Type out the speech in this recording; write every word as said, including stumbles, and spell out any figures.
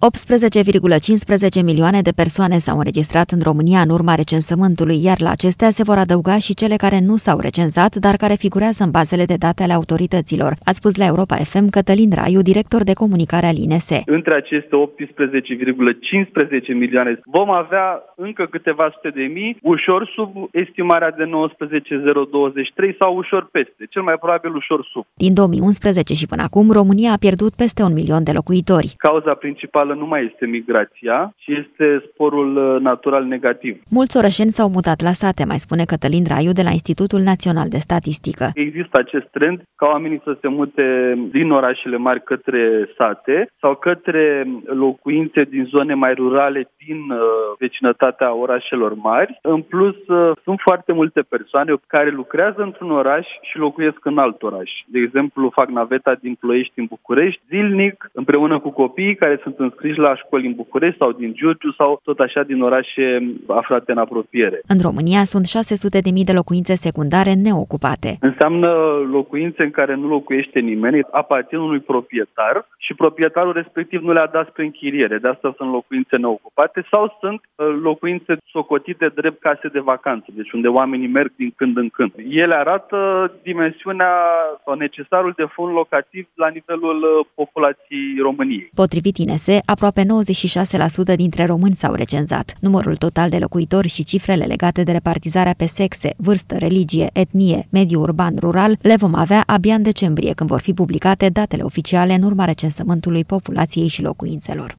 optsprezece virgulă cincisprezece milioane de persoane s-au înregistrat în România în urma recensământului, iar la acestea se vor adăuga și cele care nu s-au recenzat, dar care figurează în bazele de date ale autorităților, a spus la Europa F M Cătălin Raiu, director de comunicare al I N S. Între aceste optsprezece virgulă cincisprezece milioane vom avea încă câteva sute de mii, ușor sub estimarea de nouăsprezece mii douăzeci și trei sau ușor peste, cel mai probabil ușor sub. Din două mii unsprezece și până acum, România a pierdut peste un milion de locuitori. Cauza principală nu mai este migrația, ci este sporul natural negativ. Mulți orășeni s-au mutat la sate, mai spune Cătălin Raiu de la Institutul Național de Statistică. Există acest trend ca oamenii să se mute din orașele mari către sate sau către locuințe din zone mai rurale din uh, vecinătatea orașelor mari. În plus, uh, sunt foarte multe persoane care lucrează într-un oraș și locuiesc în alt oraș. De exemplu, fac naveta din Ploiești în București zilnic, împreună cu copiii care sunt înscriși la școli în București sau din Giurgiu sau tot așa din orașe aflate în apropiere. În România sunt șase sute de mii de locuințe secundare neocupate. Înseamnă locuințe în care nu locuiește nimeni, aparțin unui proprietar și proprietarul respectiv nu le-a dat spre închiriere. De asta sunt locuințe neocupate sau sunt locuințe socotite drept case de vacanță, deci unde oamenii merg din când în când. Ele arată dimensiunea sau necesarul de fond locativ la nivelul populației României. Potrivit I N S, aproape nouăzeci și șase la sută dintre români s-au recenzat. Numărul total de locuitori și cifrele legate de repartizarea pe sexe, vârstă, religie, etnie, mediu urban, rural le vom avea abia în decembrie, când vor fi publicate datele oficiale în urma recensământului populației și locuințelor.